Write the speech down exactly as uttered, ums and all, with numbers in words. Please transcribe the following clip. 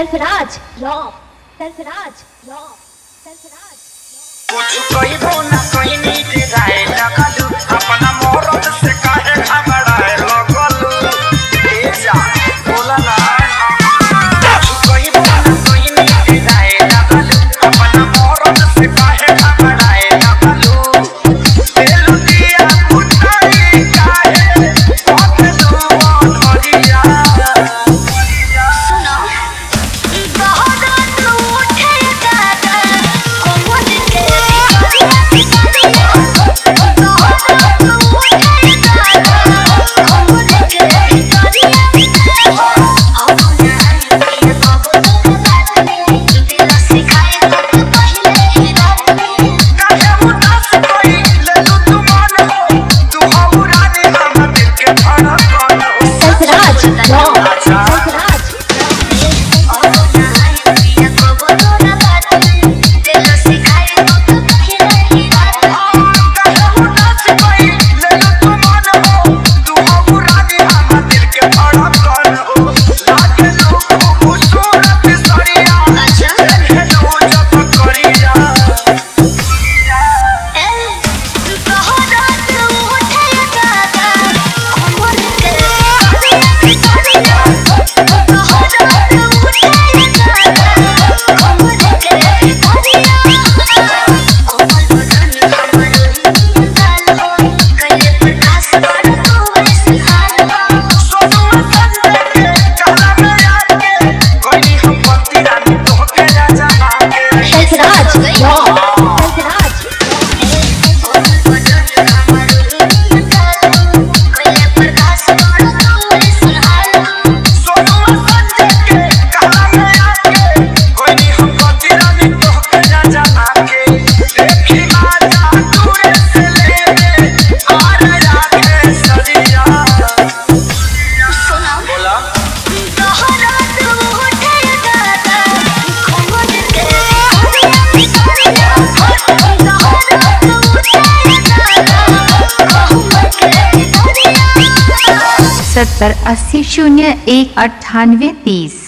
Sarfaraz rock Sarfaraz rock Sarfaraz कुछ कहिबो ना कहीं नीचे जाए लगलू अपना मोरत से काहे घबराए लगलू ए जा बोला ना कुछ कहिबो ना कहीं नीचे जाए लगलू अपना मोरत से काहे घबराए लगलू दिल दिया उठाई काहे पकड़ू धरिया सुनो बहुत उठे दादा कोमल के सत्तर अस्सी शून्य एक अट्ठानवे तीस।